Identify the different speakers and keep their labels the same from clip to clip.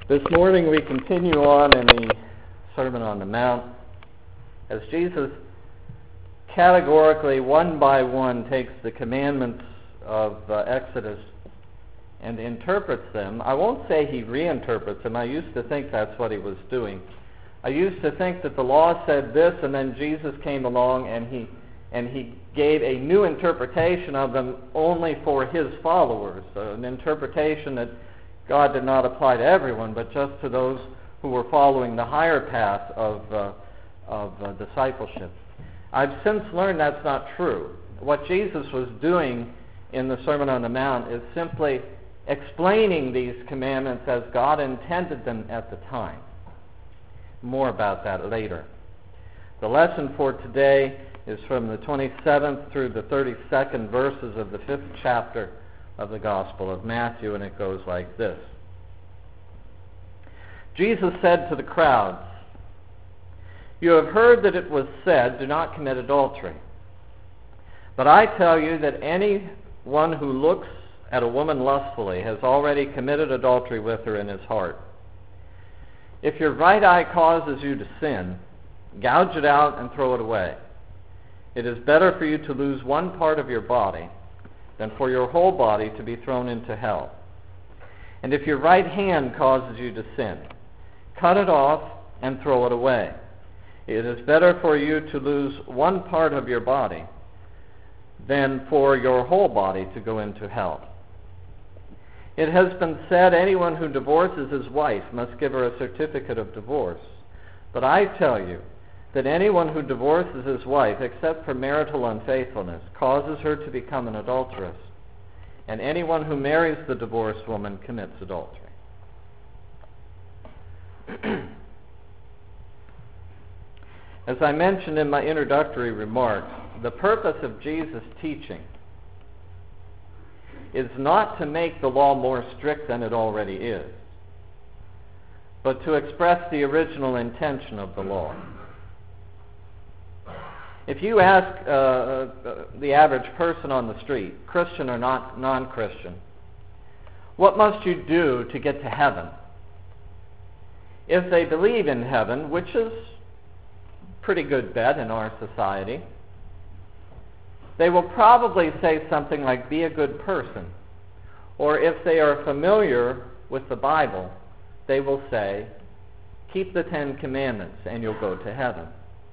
Speaker 1: This morning we continue on in the Sermon on the Mount as Jesus categorically, one by one, takes the commandments of Exodus and interprets them. I won't say he reinterprets them. I used to think that's what he was doing. I used to think that the law said this, and then Jesus came along and he gave a new interpretation of them only for his followers, an interpretation that God did not apply to everyone, but just to those who were following the higher path of discipleship. I've since learned that's not true. What Jesus was doing in the Sermon on the Mount is simply explaining these commandments as God intended them at the time. More about that later. The lesson for today is from the 27th through the 32nd verses of the 5th chapter of the Gospel of Matthew, and it goes like this. Jesus said to the crowds, "You have heard that it was said, 'Do not commit adultery.' But I tell you that anyone who looks at a woman lustfully has already committed adultery with her in his heart. If your right eye causes you to sin, gouge it out and throw it away. It is better for you to lose one part of your body than for your whole body to be thrown into hell. And if your right hand causes you to sin, cut it off and throw it away. It is better for you to lose one part of your body than for your whole body to go into hell. It has been said, anyone who divorces his wife must give her a certificate of divorce. But I tell you that anyone who divorces his wife, except for marital unfaithfulness, causes her to become an adulteress. And anyone who marries the divorced woman commits adultery." As I mentioned in my introductory remarks, the purpose of Jesus' teaching is not to make the law more strict than it already is, but to express the original intention of the law. If you ask the average person on the street, Christian or not non-Christian, what must you do to get to heaven? If they believe in heaven, which is a pretty good bet in our society, they will probably say something like, "Be a good person." Or if they are familiar with the Bible, they will say, "Keep the 10 Commandments and you'll go to heaven."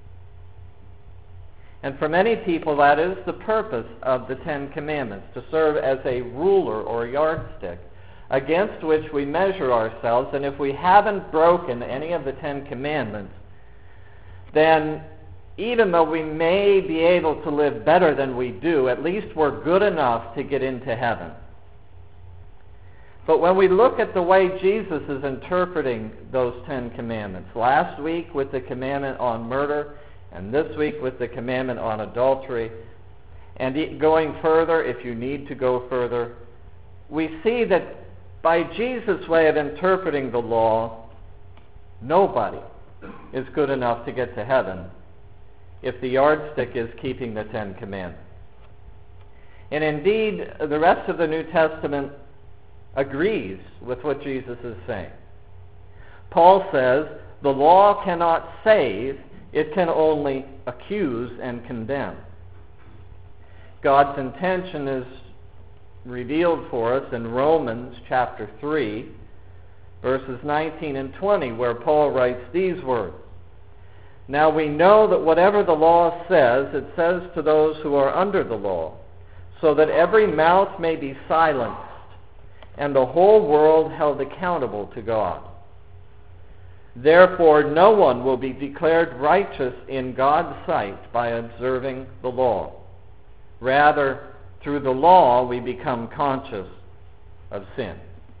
Speaker 1: And for many people, that is the purpose of the 10 Commandments, to serve as a ruler or yardstick against which we measure ourselves. And if we haven't broken any of the 10 Commandments, then even though we may be able to live better than we do, at least we're good enough to get into heaven. But when we look at the way Jesus is interpreting those 10 Commandments, last week with the commandment on murder, and this week with the commandment on adultery, and going further if you need to go further, we see that by Jesus' way of interpreting the law, nobody is good enough to get to heaven if the yardstick is keeping the 10 Commandments. And indeed, the rest of the New Testament agrees with what Jesus is saying. Paul says, the law cannot save, it can only accuse and condemn. God's intention is revealed for us in Romans chapter 3, verses 19 and 20, where Paul writes these words. "Now we know that whatever the law says, it says to those who are under the law, so that every mouth may be silenced, and the whole world held accountable to God. Therefore, no one will be declared righteous in God's sight by observing the law. Rather, through the law, we become conscious of sin."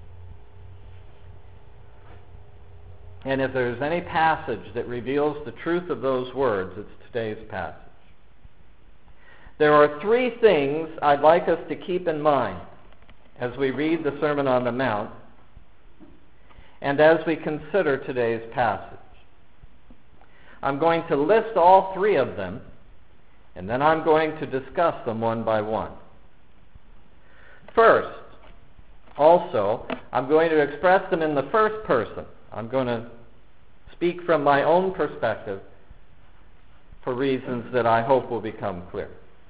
Speaker 1: And if there's any passage that reveals the truth of those words, it's today's passage. There are 3 things I'd like us to keep in mind as we read the Sermon on the Mount and as we consider today's passage. I'm going to list all 3 of them, and then I'm going to discuss them one by one. First, Also, I'm going to express them in the first person. I'm going to speak from my own perspective for reasons that I hope will become clear.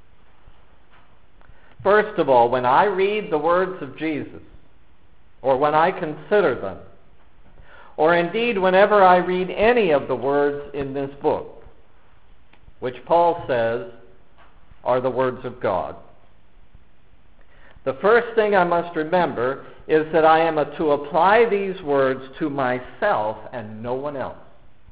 Speaker 1: First of all, when I read the words of Jesus, or when I consider them, or indeed whenever I read any of the words in this book, which Paul says are the words of God, the first thing I must remember is that I am to apply these words to myself and no one else,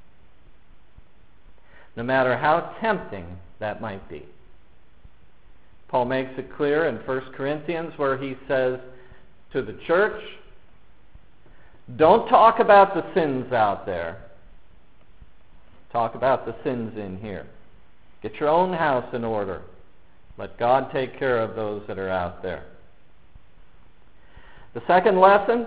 Speaker 1: no matter how tempting that might be. Paul makes it clear in 1 Corinthians where he says to the church, don't talk about the sins out there. Talk about the sins in here. Get your own house in order. Let God take care of those that are out there. The second lesson,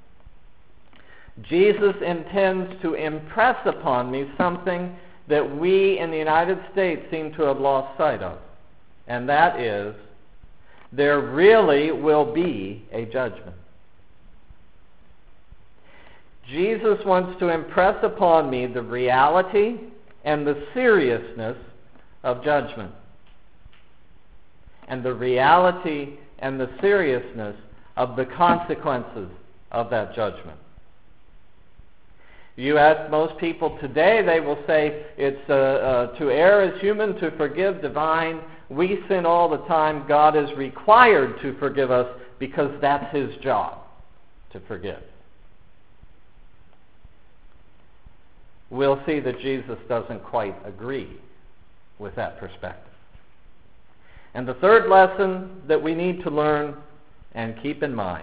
Speaker 1: Jesus intends to impress upon me something that we in the United States seem to have lost sight of. And that is, there really will be a judgment. Jesus wants to impress upon me the reality and the seriousness of judgment. And the reality and the seriousness of the consequences of that judgment. You ask most people today, they will say, it's to err is human, to forgive divine. We sin all the time. God is required to forgive us because that's his job, to forgive. We'll see that Jesus doesn't quite agree with that perspective. And the third lesson that we need to learn and keep in mind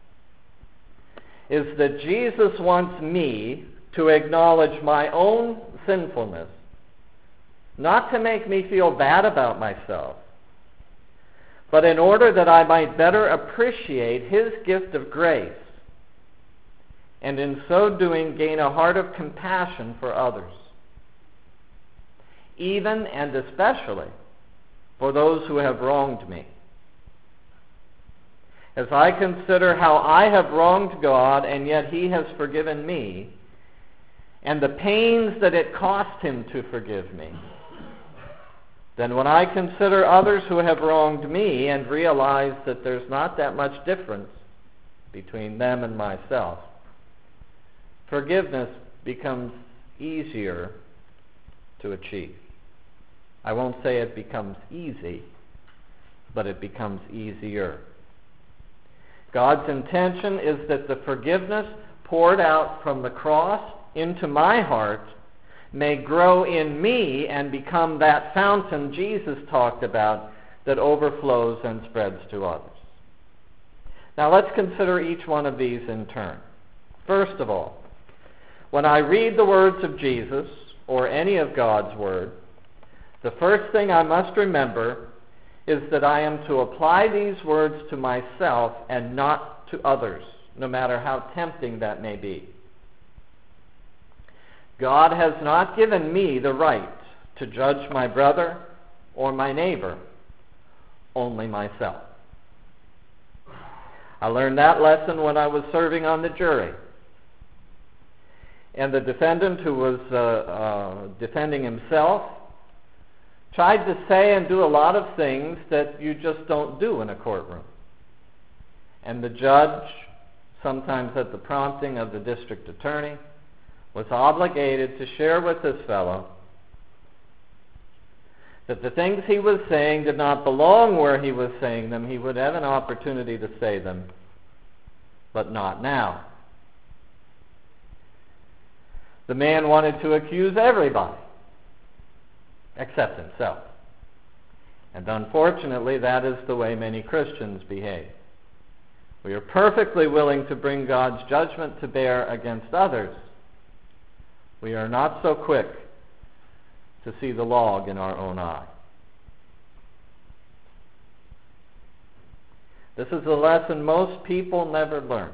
Speaker 1: is that Jesus wants me to acknowledge my own sinfulness, not to make me feel bad about myself, but in order that I might better appreciate his gift of grace, and in so doing gain a heart of compassion for others, even and especially for those who have wronged me. As I consider how I have wronged God and yet he has forgiven me, and the pains that it cost him to forgive me, then when I consider others who have wronged me and realize that there's not that much difference between them and myself, forgiveness becomes easier to achieve. I won't say it becomes easy, but it becomes easier. God's intention is that the forgiveness poured out from the cross into my heart may grow in me and become that fountain Jesus talked about that overflows and spreads to others. Now let's consider each one of these in turn. First of all, when I read the words of Jesus or any of God's Word, the first thing I must remember is that I am to apply these words to myself and not to others, no matter how tempting that may be. God has not given me the right to judge my brother or my neighbor, only myself. I learned that lesson when I was serving on the jury. And the defendant who was defending himself tried to say and do a lot of things that you just don't do in a courtroom. And the judge, sometimes at the prompting of the district attorney, was obligated to share with this fellow that the things he was saying did not belong where he was saying them. He would have an opportunity to say them, but not now. The man wanted to accuse everybody except himself. And unfortunately, that is the way many Christians behave. We are perfectly willing to bring God's judgment to bear against others. We are not so quick to see the log in our own eye. This is a lesson most people never learn.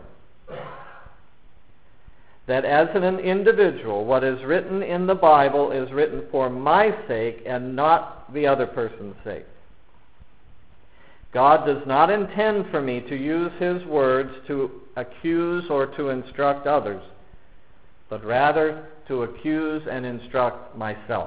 Speaker 1: That as an individual, what is written in the Bible is written for my sake and not the other person's sake. God does not intend for me to use his words to accuse or to instruct others, but rather to accuse and instruct myself.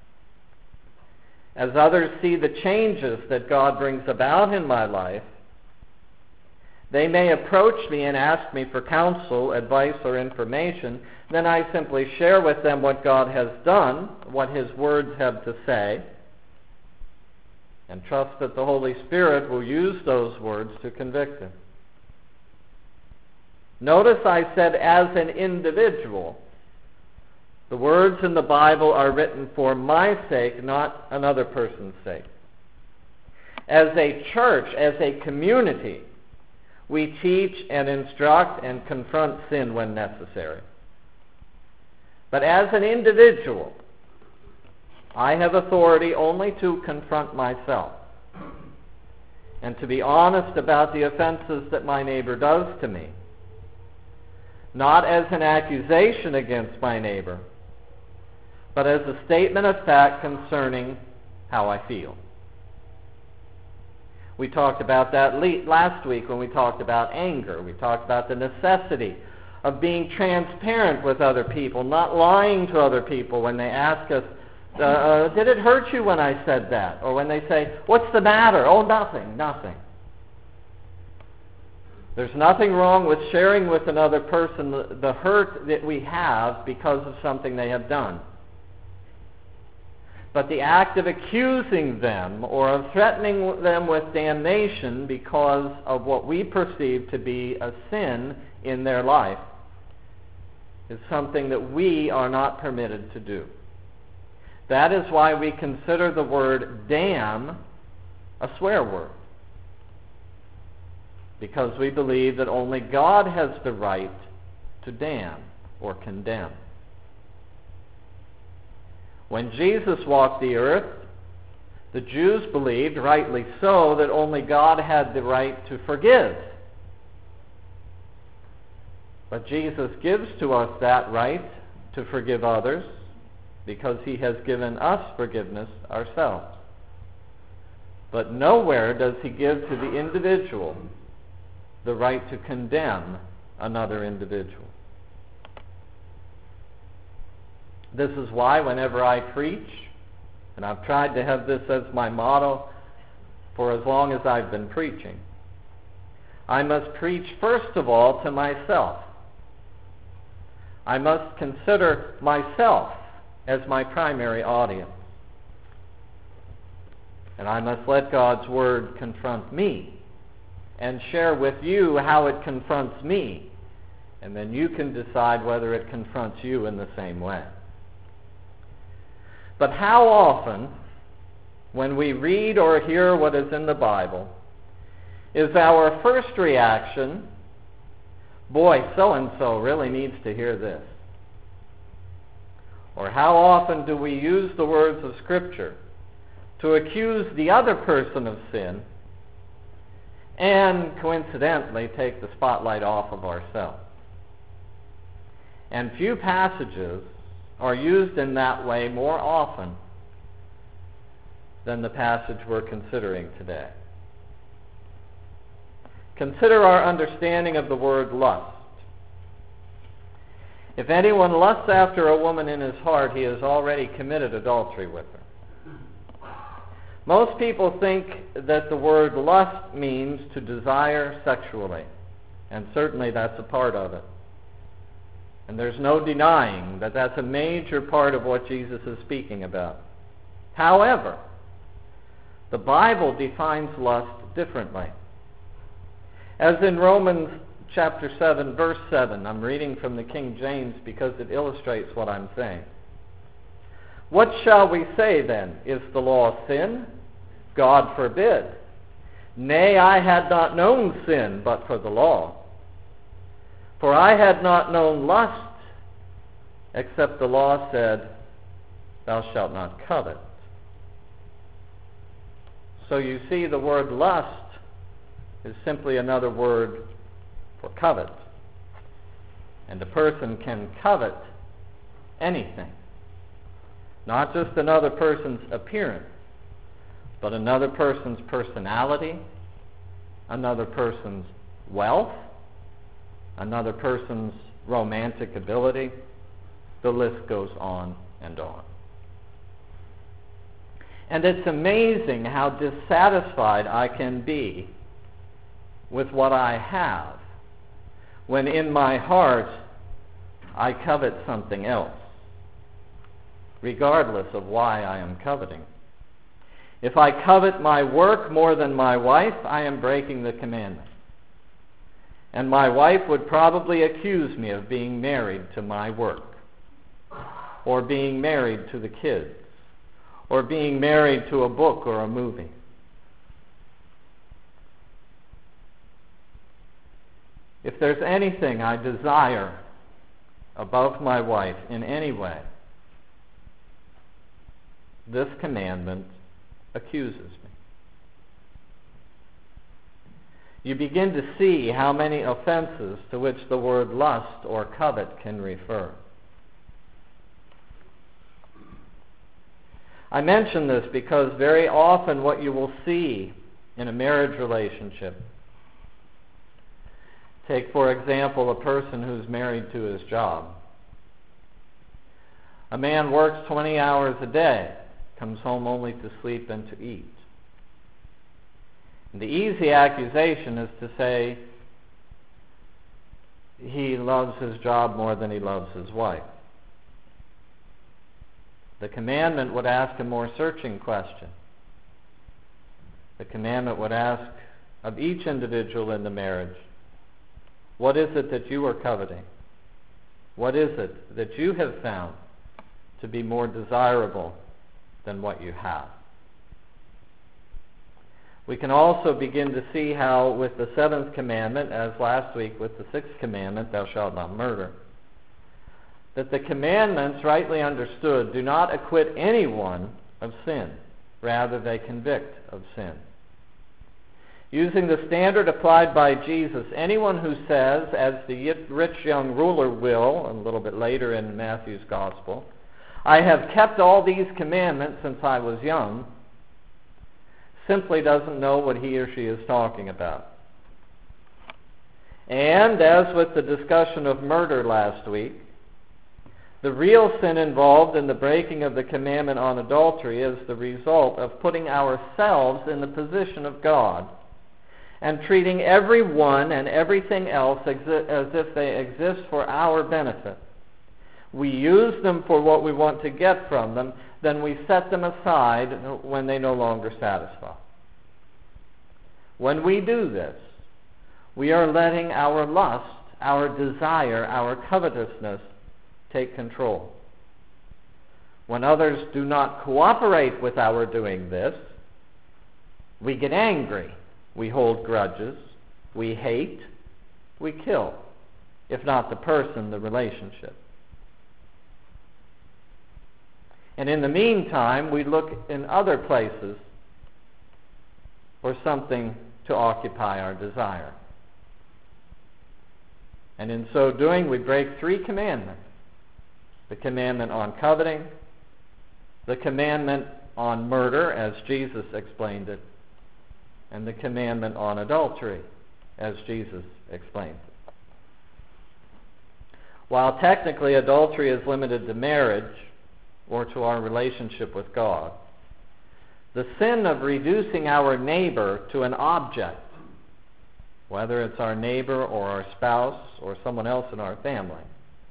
Speaker 1: As others see the changes that God brings about in my life, they may approach me and ask me for counsel, advice, or information. Then I simply share with them what God has done, what his words have to say, and trust that the Holy Spirit will use those words to convict them. Notice I said as an individual. The words in the Bible are written for my sake, not another person's sake. As a church, as a community, we teach and instruct and confront sin when necessary. But as an individual, I have authority only to confront myself and to be honest about the offenses that my neighbor does to me, not as an accusation against my neighbor, but as a statement of fact concerning how I feel. We talked about that last week when we talked about anger. We talked about the necessity of being transparent with other people, not lying to other people when they ask us, did it hurt you when I said that? Or when they say, what's the matter? Oh, nothing. There's nothing wrong with sharing with another person the hurt that we have because of something they have done. But the act of accusing them or of threatening them with damnation because of what we perceive to be a sin in their life is something that we are not permitted to do. That is why we consider the word damn a swear word. Because we believe that only God has the right to damn or condemn. When Jesus walked the earth, the Jews believed, rightly so, that only God had the right to forgive. But Jesus gives to us that right to forgive others because he has given us forgiveness ourselves. But nowhere does he give to the individual the right to condemn another individual. This is why whenever I preach, and I've tried to have this as my motto for as long as I've been preaching, I must preach first of all to myself. I must consider myself as my primary audience. And I must let God's Word confront me and share with you how it confronts me. And then you can decide whether it confronts you in the same way. But how often, when we read or hear what is in the Bible, is our first reaction, boy, so-and-so really needs to hear this? Or how often do we use the words of Scripture to accuse the other person of sin and coincidentally take the spotlight off of ourselves? And few passages are used in that way more often than the passage we're considering today. Consider our understanding of the word lust. If anyone lusts after a woman in his heart, he has already committed adultery with her. Most people think that the word lust means to desire sexually, and certainly that's a part of it. And there's no denying that that's a major part of what Jesus is speaking about. However, the Bible defines lust differently. As in Romans chapter 7, verse 7, I'm reading from the King James because it illustrates what I'm saying. What shall we say then? Is the law sin? God forbid. Nay, I had not known sin but for the law. For I had not known lust, except the law said, thou shalt not covet. So you see, the word lust is simply another word for covet. And a person can covet anything. Not just another person's appearance, but another person's personality, another person's wealth, another person's romantic ability. The list goes on and on. And it's amazing how dissatisfied I can be with what I have when in my heart I covet something else, regardless of why I am coveting. If I covet my work more than my wife, I am breaking the commandment. And my wife would probably accuse me of being married to my work, or being married to the kids, or being married to a book or a movie. If there's anything I desire above my wife in any way, this commandment accuses me. You begin to see how many offenses to which the word lust or covet can refer. I mention this because very often what you will see in a marriage relationship, take for example a person who's married to his job. A man works 20 hours a day, comes home only to sleep and to eat. And the easy accusation is to say he loves his job more than he loves his wife. The commandment would ask a more searching question. The commandment would ask of each individual in the marriage, what is it that you are coveting? What is it that you have found to be more desirable than what you have? We can also begin to see how with the seventh commandment, as last week with the sixth commandment, thou shalt not murder, that the commandments, rightly understood, do not acquit anyone of sin. Rather, they convict of sin. Using the standard applied by Jesus, anyone who says, as the rich young ruler will, a little bit later in Matthew's Gospel, I have kept all these commandments since I was young, simply doesn't know what he or she is talking about. And as with the discussion of murder last week, the real sin involved in the breaking of the commandment on adultery is the result of putting ourselves in the position of God and treating everyone and everything else as if they exist for our benefit. We use them for what we want to get from them, then we set them aside when they no longer satisfy. When we do this, we are letting our lust, our desire, our covetousness take control. When others do not cooperate with our doing this, we get angry, we hold grudges, we hate, we kill, if not the person, the relationship. And in the meantime, we look in other places for something to occupy our desire. And in so doing, we break three commandments. The commandment on coveting, the commandment on murder, as Jesus explained it, and the commandment on adultery, as Jesus explained it. While technically adultery is limited to marriage or to our relationship with God, the sin of reducing our neighbor to an object, whether it's our neighbor or our spouse or someone else in our family,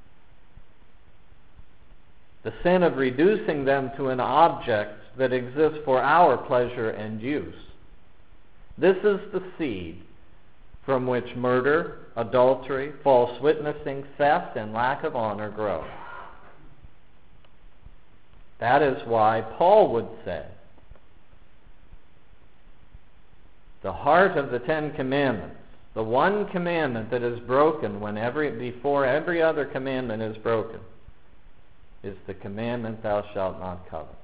Speaker 1: the sin of reducing them to an object that exists for our pleasure and use, this is the seed from which murder, adultery, false witnessing, theft, and lack of honor grow. That is why Paul would say, the heart of the Ten Commandments, the one commandment that is broken before every other commandment is broken, is the commandment, thou shalt not covet.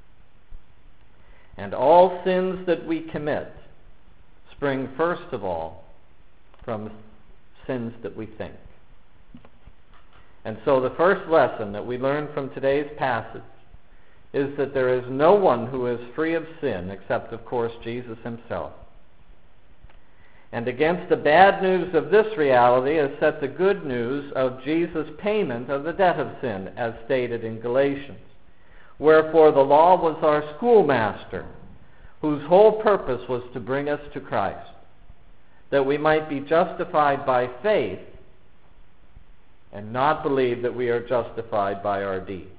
Speaker 1: And all sins that we commit spring first of all from sins that we think. And so the first lesson that we learn from today's passage is that there is no one who is free of sin except, of course, Jesus himself. And against the bad news of this reality is set the good news of Jesus' payment of the debt of sin, as stated in Galatians. Wherefore the law was our schoolmaster, whose whole purpose was to bring us to Christ, that we might be justified by faith and not believe that we are justified by our deeds.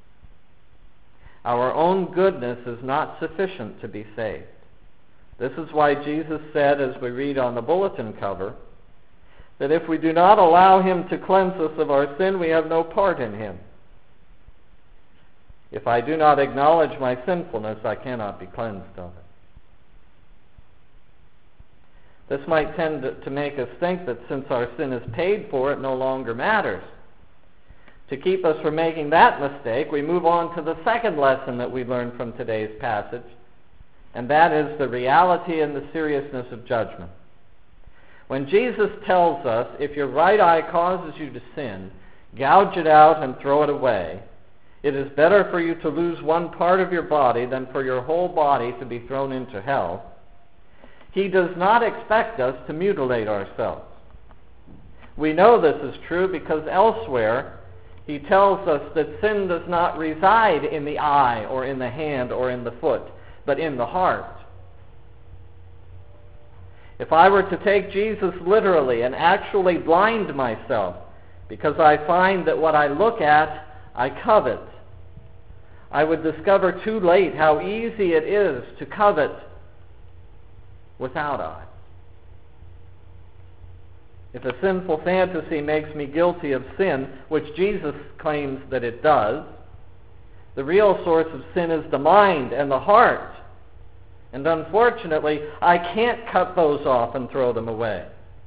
Speaker 1: Our own goodness is not sufficient to be saved. This is why Jesus said, as we read on the bulletin cover, that if we do not allow him to cleanse us of our sin, we have no part in him. If I do not acknowledge my sinfulness, I cannot be cleansed of it. This might tend to make us think that since our sin is paid for, it no longer matters. To keep us from making that mistake, we move on to the second lesson that we learned from today's passage, and that is the reality and the seriousness of judgment. When Jesus tells us, if your right eye causes you to sin, gouge it out and throw it away, it is better for you to lose one part of your body than for your whole body to be thrown into hell, he does not expect us to mutilate ourselves. We know this is true because elsewhere he tells us that sin does not reside in the eye or in the hand or in the foot, but in the heart. If I were to take Jesus literally and actually blind myself because I find that what I look at, I covet, I would discover too late how easy it is to covet without eyes. If a sinful fantasy makes me guilty of sin, which Jesus claims that it does, the real source of sin is the mind and the heart. And unfortunately, I can't cut those off and throw them away.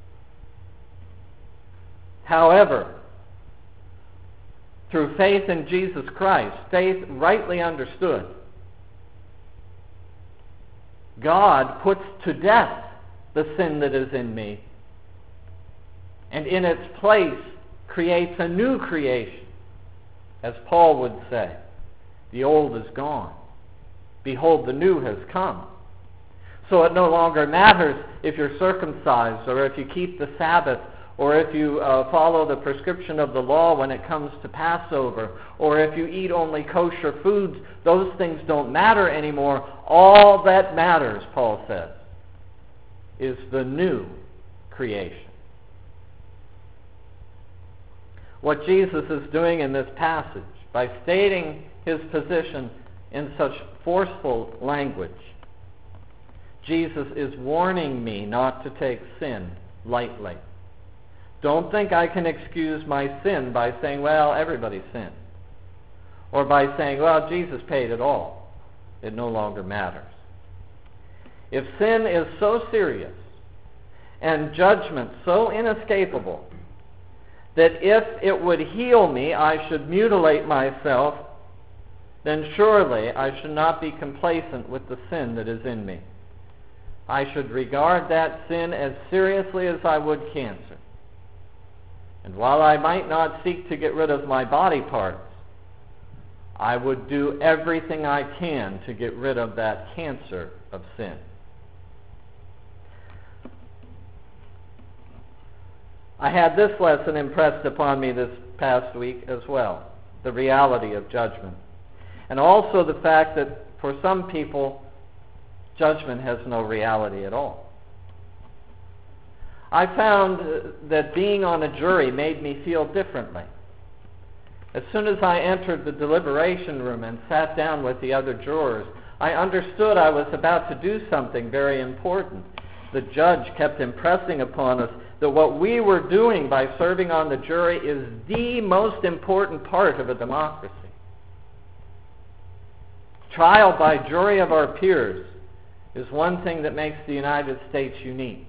Speaker 1: However, through faith in Jesus Christ, faith rightly understood, God puts to death the sin that is in me, and in its place creates a new creation. As Paul would say, the old is gone. Behold, the new has come. So it no longer matters if you're circumcised or if you keep the Sabbath or if you follow the prescription of the law when it comes to Passover or if you eat only kosher foods. Those things don't matter anymore. All that matters, Paul says, is the new creation. What Jesus is doing in this passage, by stating his position in such forceful language, Jesus is warning me not to take sin lightly. Don't think I can excuse my sin by saying, well, everybody sins. Or by saying, well, Jesus paid it all. It no longer matters. If sin is so serious and judgment so inescapable that if it would heal me, I should mutilate myself, then surely I should not be complacent with the sin that is in me. I should regard that sin as seriously as I would cancer. And while I might not seek to get rid of my body parts, I would do everything I can to get rid of that cancer of sin. I had this lesson impressed upon me this past week as well, the reality of judgment. And also the fact that for some people, judgment has no reality at all. I found that being on a jury made me feel differently. As soon as I entered the deliberation room and sat down with the other jurors, I understood I was about to do something very important. The judge kept impressing upon us that what we were doing by serving on the jury is the most important part of a democracy. Trial by jury of our peers is one thing that makes the United States unique.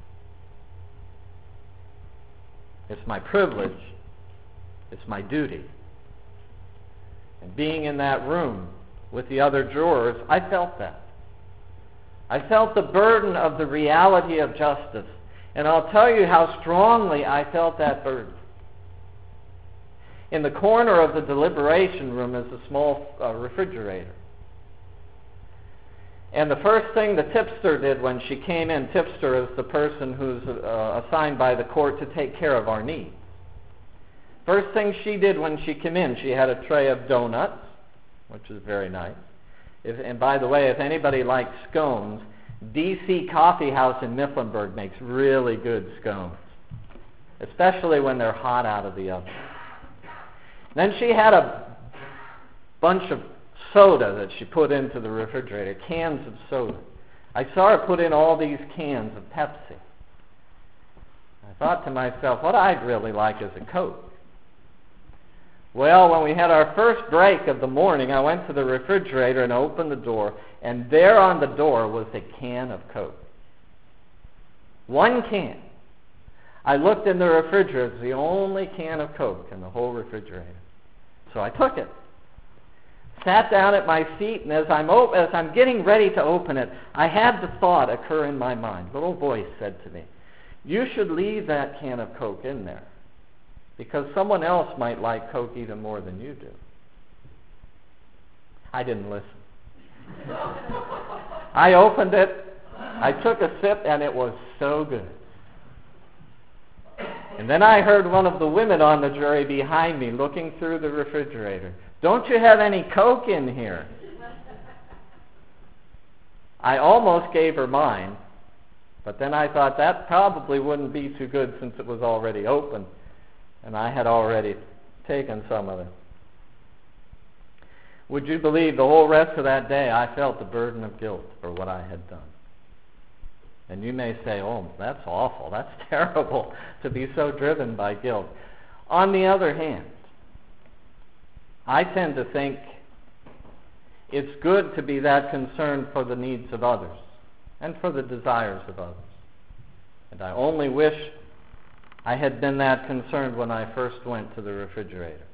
Speaker 1: It's my privilege. It's my duty. And being in that room with the other jurors, I felt that. I felt the burden of the reality of justice. And I'll tell you how strongly I felt that burden. In the corner of the deliberation room is a small refrigerator. And the first thing the tipster did when she came in, tipster is the person who's assigned by the court to take care of our needs. First thing she did when she came in, she had a tray of donuts, which is very nice. And by the way, if anybody likes scones, DC Coffee House in Mifflinburg makes really good scones, especially when they're hot out of the oven. Then she had a bunch of soda that she put into the refrigerator, cans of soda. I saw her put in all these cans of Pepsi. I thought to myself, what I'd really like is a Coke. Well, when we had our first break of the morning, I went to the refrigerator and opened the door, and there on the door was a can of Coke. One can. I looked in the refrigerator. It was the only can of Coke in the whole refrigerator. So I took it, sat down at my seat, and as I'm getting ready to open it, I had the thought occur in my mind. A little voice said to me, "You should leave that can of Coke in there, because someone else might like Coke even more than you do." I didn't listen. I opened it, I took a sip, and it was so good. And then I heard one of the women on the jury behind me looking through the refrigerator. "Don't you have any Coke in here?" I almost gave her mine, but then I thought that probably wouldn't be too good since it was already open, and I had already taken some of it. Would you believe the whole rest of that day I felt the burden of guilt for what I had done? And you may say, "Oh, that's awful. That's terrible to be so driven by guilt." On the other hand, I tend to think it's good to be that concerned for the needs of others and for the desires of others. And I only wish I had been that concerned when I first went to the refrigerator.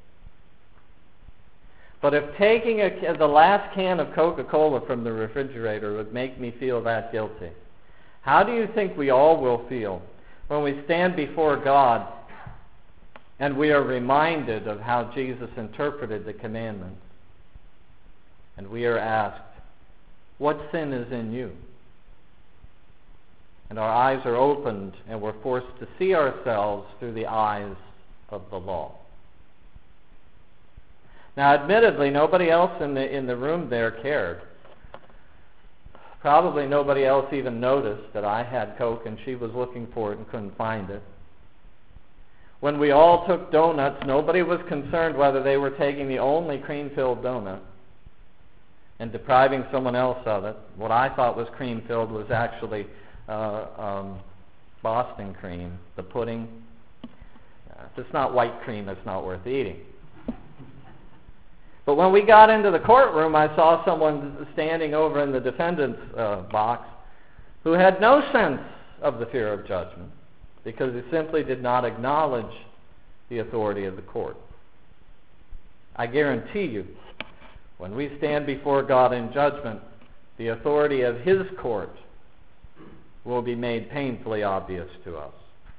Speaker 1: But if taking the last can of Coca-Cola from the refrigerator would make me feel that guilty, how do you think we all will feel when we stand before God and we are reminded of how Jesus interpreted the commandments, and we are asked, "What sin is in you?" And our eyes are opened and we're forced to see ourselves through the eyes of the law. Now, admittedly, nobody else in the room there cared. Probably nobody else even noticed that I had Coke and she was looking for it and couldn't find it. When we all took donuts, nobody was concerned whether they were taking the only cream-filled donut and depriving someone else of it. What I thought was cream-filled was actually Boston cream, the pudding. If it's not white cream, it's not worth eating. But when we got into the courtroom, I saw someone standing over in the defendant's box who had no sense of the fear of judgment because he simply did not acknowledge the authority of the court. I guarantee you, when we stand before God in judgment, the authority of His court will be made painfully obvious to us.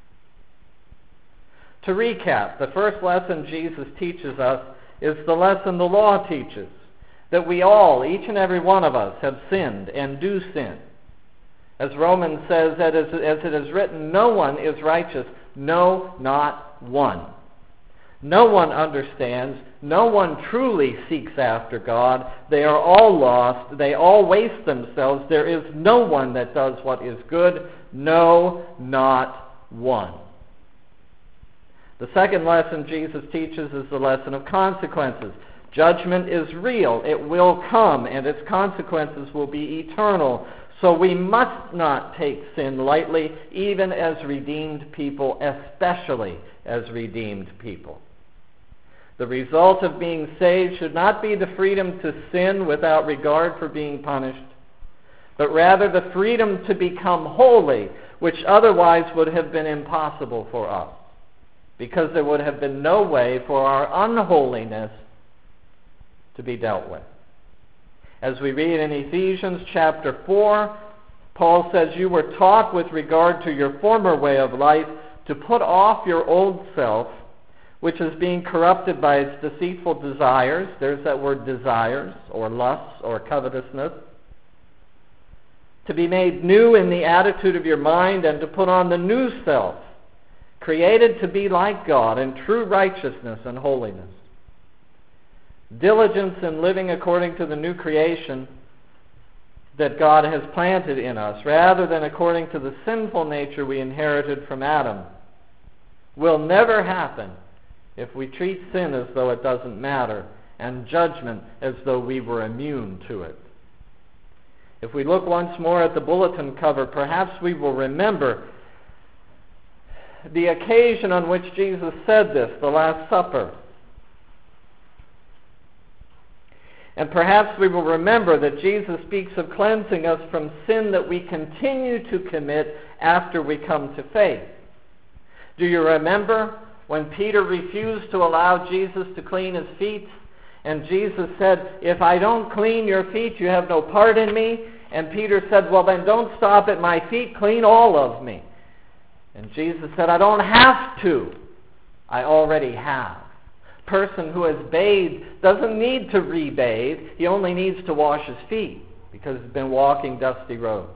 Speaker 1: To recap, the first lesson Jesus teaches us is the lesson the law teaches, that we all, each and every one of us, have sinned and do sin. As Romans says, that as it is written, no one is righteous, no, not one. No one understands, no one truly seeks after God. They are all lost, they all waste themselves. There is no one that does what is good, no, not one. The second lesson Jesus teaches is the lesson of consequences. Judgment is real. It will come, and its consequences will be eternal. So we must not take sin lightly, even as redeemed people, especially as redeemed people. The result of being saved should not be the freedom to sin without regard for being punished, but rather the freedom to become holy, which otherwise would have been impossible for us, because there would have been no way for our unholiness to be dealt with. As we read in Ephesians chapter 4, Paul says, "You were taught with regard to your former way of life to put off your old self, which is being corrupted by its deceitful desires." There's that word desires, or lusts, or covetousness. to be made new in the attitude of your mind, and to put on the new self, created to be like God in true righteousness and holiness. Diligence in living according to the new creation that God has planted in us, rather than according to the sinful nature we inherited from Adam, will never happen if we treat sin as though it doesn't matter, and judgment as though we were immune to it. If we look once more at the bulletin cover, perhaps we will remember the occasion on which Jesus said this, the Last Supper. And perhaps we will remember that Jesus speaks of cleansing us from sin that we continue to commit after we come to faith. Do you remember when Peter refused to allow Jesus to clean his feet? And Jesus said, "If I don't clean your feet, you have no part in me." And Peter said, "Well, then don't stop at my feet, clean all of me." And Jesus said, "I don't have to. I already have." Person who has bathed doesn't need to re-bathe. He only needs to wash his feet because he's been walking dusty roads.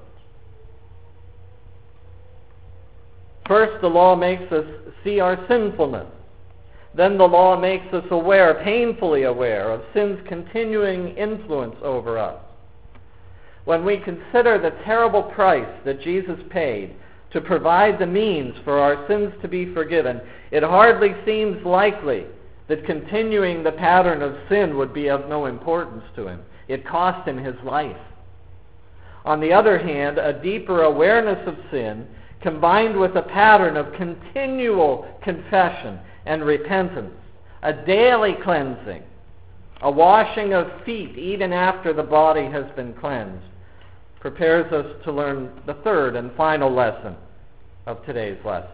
Speaker 1: First, the law makes us see our sinfulness. Then the law makes us aware, painfully aware, of sin's continuing influence over us. When we consider the terrible price that Jesus paid to provide the means for our sins to be forgiven, it hardly seems likely that continuing the pattern of sin would be of no importance to him. It cost him his life. On the other hand, a deeper awareness of sin, combined with a pattern of continual confession and repentance, a daily cleansing, a washing of feet even after the body has been cleansed, prepares us to learn the third and final lesson of today's lesson.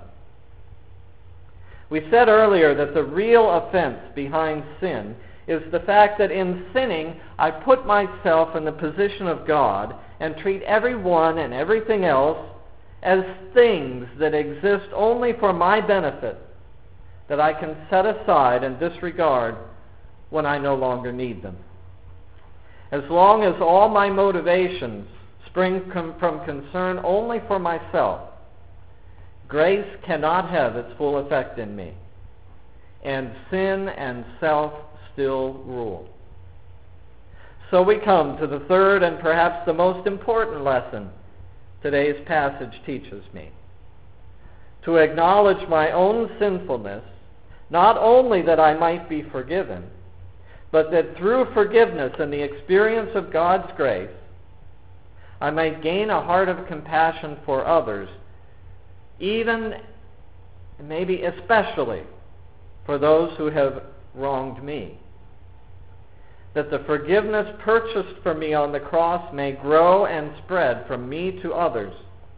Speaker 1: We said earlier that the real offense behind sin is the fact that in sinning, I put myself in the position of God and treat everyone and everything else as things that exist only for my benefit, that I can set aside and disregard when I no longer need them. As long as all my motivations spring from concern only for myself, grace cannot have its full effect in me, and sin and self still rule. So we come to the third and perhaps the most important lesson today's passage teaches me. To acknowledge my own sinfulness, not only that I might be forgiven, but that through forgiveness and the experience of God's grace, I might gain a heart of compassion for others, even, maybe especially, for those who have wronged me. That the forgiveness purchased for me on the cross may grow and spread from me to others.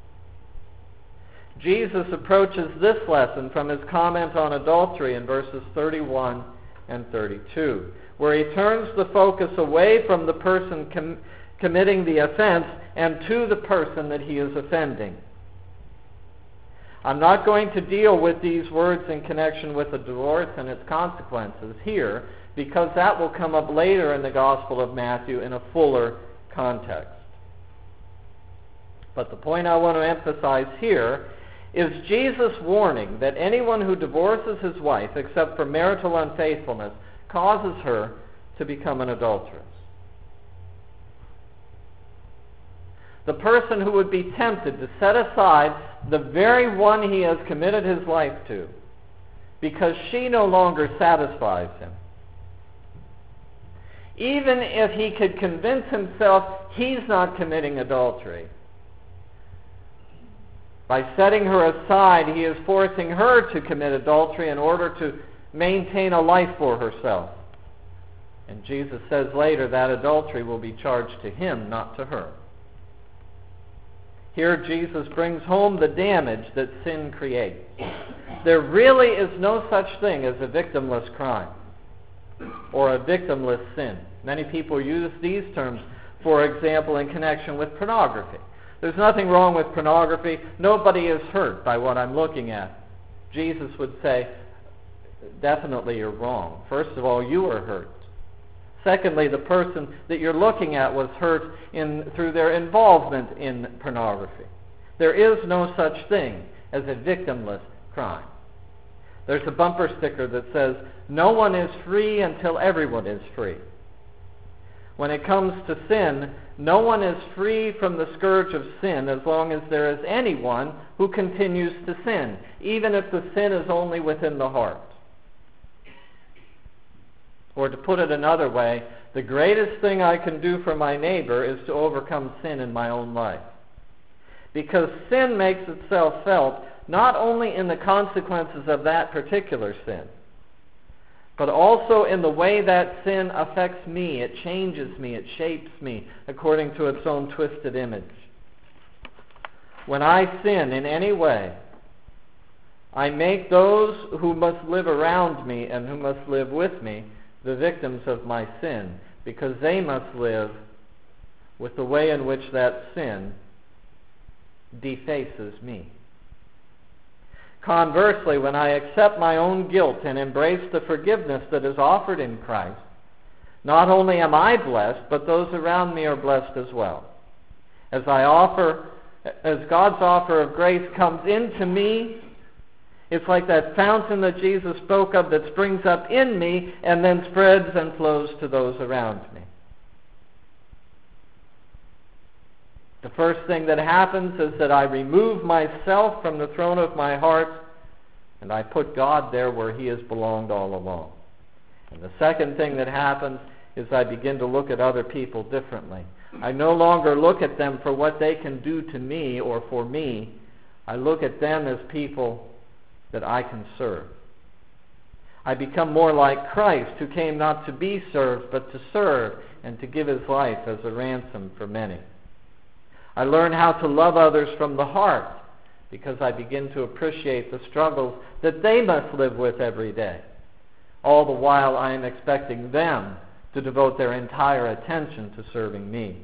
Speaker 1: Jesus approaches this lesson from his comment on adultery in verses 31 and 32, where he turns the focus away from the person committing the offense and to the person that he is offending. I'm not going to deal with these words in connection with the divorce and its consequences here, because that will come up later in the Gospel of Matthew in a fuller context. But the point I want to emphasize here is Jesus' warning that anyone who divorces his wife except for marital unfaithfulness causes her to become an adulteress. The person who would be tempted to set aside the very one he has committed his life to because she no longer satisfies him, even if he could convince himself he's not committing adultery, by setting her aside, he is forcing her to commit adultery in order to maintain a life for herself. And Jesus says later that adultery will be charged to him, not to her. Here Jesus brings home the damage that sin creates. There really is no such thing as a victimless crime or a victimless sin. Many people use these terms, for example, in connection with pornography. There's nothing wrong with pornography. Nobody is hurt by what I'm looking at. Jesus would say, definitely you're wrong. First of all, you are hurt. Secondly, the person that you're looking at was hurt through their involvement in pornography. There is no such thing as a victimless crime. There's a bumper sticker that says, "No one is free until everyone is free." When it comes to sin, no one is free from the scourge of sin as long as there is anyone who continues to sin, even if the sin is only within the heart. Or to put it another way, the greatest thing I can do for my neighbor is to overcome sin in my own life. Because sin makes itself felt not only in the consequences of that particular sin, but also in the way that sin affects me. It changes me, it shapes me according to its own twisted image. When I sin in any way, I make those who must live around me and who must live with me the victims of my sin, because they must live with the way in which that sin defaces me. Conversely, when I accept my own guilt and embrace the forgiveness that is offered in Christ, not only am I blessed, but those around me are blessed as well. As God's offer of grace comes into me, it's like that fountain that Jesus spoke of that springs up in me and then spreads and flows to those around me. The first thing that happens is that I remove myself from the throne of my heart and I put God there where He has belonged all along. And the second thing that happens is I begin to look at other people differently. I no longer look at them for what they can do to me or for me. I look at them as people that I can serve. I become more like Christ, who came not to be served, but to serve and to give His life as a ransom for many. I learn how to love others from the heart because I begin to appreciate the struggles that they must live with every day. All the while I am expecting them to devote their entire attention to serving me.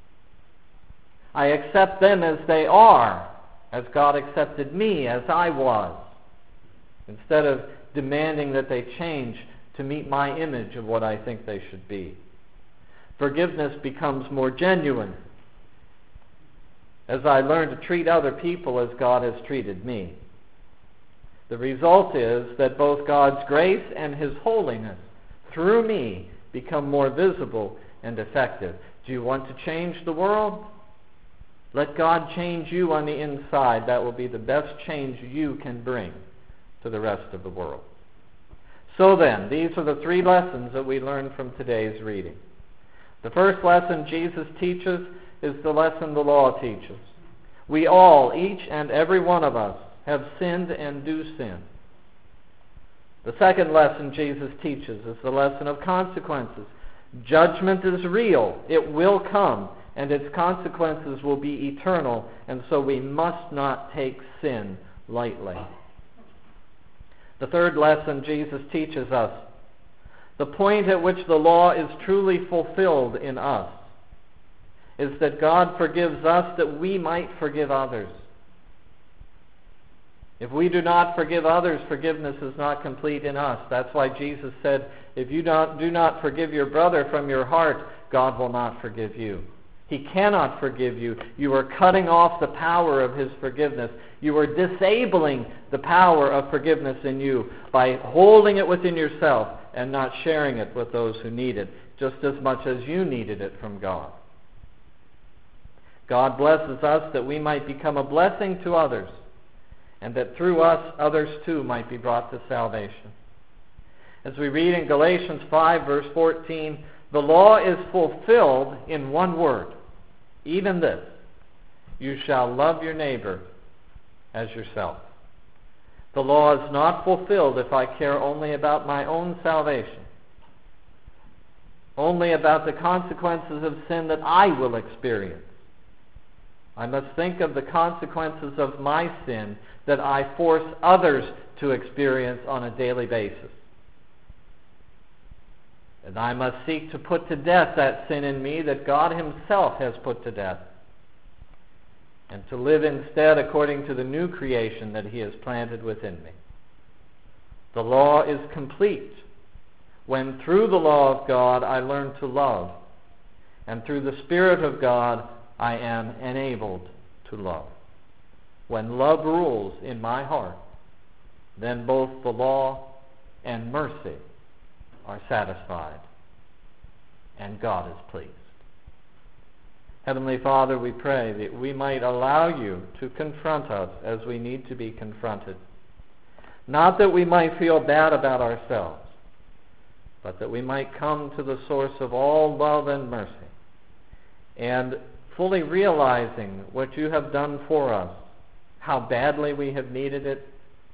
Speaker 1: I accept them as they are, as God accepted me as I was, instead of demanding that they change to meet my image of what I think they should be. Forgiveness becomes more genuine as I learn to treat other people as God has treated me. The result is that both God's grace and His holiness through me become more visible and effective. Do you want to change the world? Let God change you on the inside. That will be the best change you can bring to the rest of the world. So then, these are the three lessons that we learn from today's reading. The first lesson Jesus teaches is the lesson the law teaches. We all, each and every one of us, have sinned and do sin. The second lesson Jesus teaches is the lesson of consequences. Judgment is real. It will come, and its consequences will be eternal, and so we must not take sin lightly. The third lesson Jesus teaches us, the point at which the law is truly fulfilled in us, is that God forgives us that we might forgive others. If we do not forgive others, forgiveness is not complete in us. That's why Jesus said, if you do not forgive your brother from your heart, God will not forgive you. He cannot forgive you. You are cutting off the power of His forgiveness. You are disabling the power of forgiveness in you by holding it within yourself and not sharing it with those who need it, just as much as you needed it from God. God blesses us that we might become a blessing to others, and that through us others too might be brought to salvation. As we read in Galatians 5 verse 14, the law is fulfilled in one word, even this, you shall love your neighbor as yourself. The law is not fulfilled if I care only about my own salvation, only about the consequences of sin that I will experience. I must think of the consequences of my sin that I force others to experience on a daily basis. And I must seek to put to death that sin in me that God Himself has put to death, and to live instead according to the new creation that He has planted within me. The law is complete when through the law of God I learn to love, and through the Spirit of God I am enabled to love. When love rules in my heart, then both the law and mercy are satisfied, and God is pleased. Heavenly Father, we pray that we might allow you to confront us as we need to be confronted. Not that we might feel bad about ourselves, but that we might come to the source of all love and mercy, and fully realizing what you have done for us, how badly we have needed it,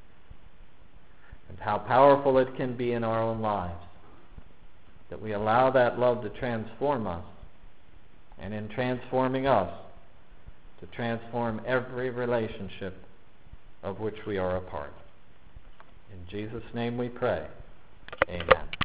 Speaker 1: and how powerful it can be in our own lives, that we allow that love to transform us, and in transforming us, to transform every relationship of which we are a part. In Jesus' name we pray. Amen.